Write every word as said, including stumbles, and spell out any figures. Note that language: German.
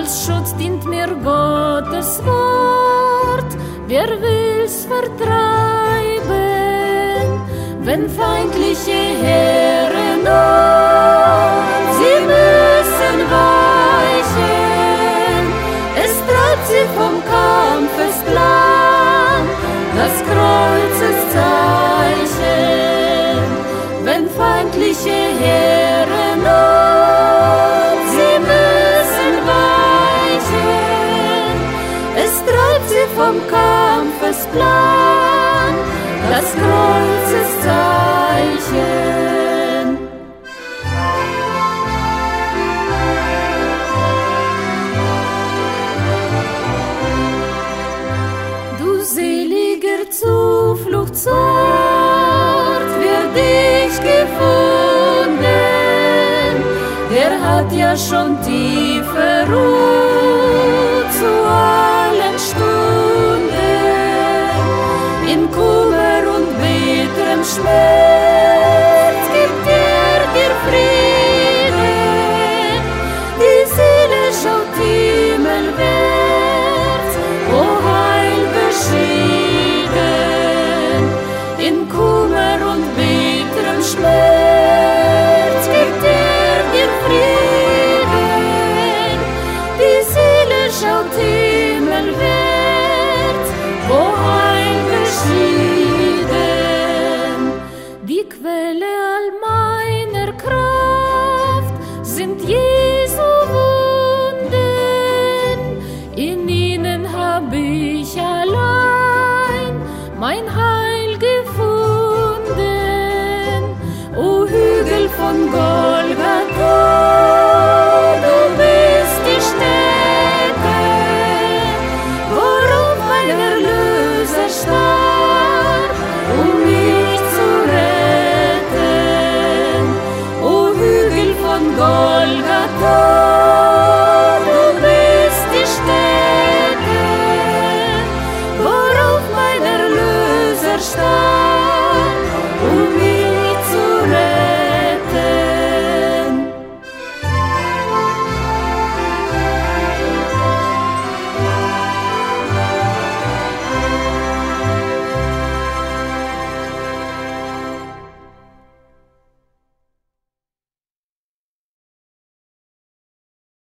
Als Schutz dient mir Gottes Wort, wer will's vertreiben, wenn feindliche Heere nahen, sie müssen weichen, es treibt sie vom Kampfesplan, das Kreuzeszeichen, wenn feindliche Heere nahen, sie müssen weichen, es treibt sie vom Kampfesplan, das Kreuzeszeichen. Du seliger Zufluchtsort, wer dich gefunden, der hat ja schon tiefe Ruhe zu allen Stunden. In Kummer und bitterem Schmerz gibt er dir Frieden. Die Seele schaut himmelwärts, o Heil beschieden. In Kummer und bitterem Schmerz gibt er dir Frieden. Die Seele schaut himmelwärts, o Heil beschieden. Die Quelle all meiner Kraft sind Jesu Wunden. In ihnen hab ich allein mein Heil gefunden. O Hügel von Golgatha, du bist die Stätte, worauf mein Erlöser starb, um mich zu retten. O Hügel von Golgatha, du bist die Stätte, worauf mein Erlöser starb,